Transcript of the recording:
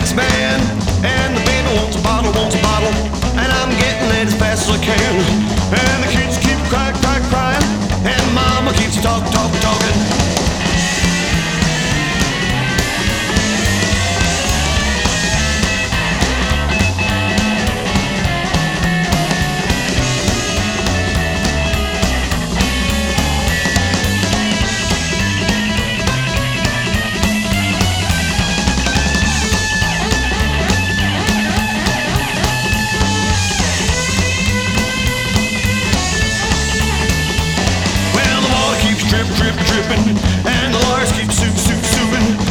dance band, and the baby wants a bottle, and I'm getting it as fast as I can. And the kids keep crying, and mama keeps talking. Dripping, and the lawyers keep suing.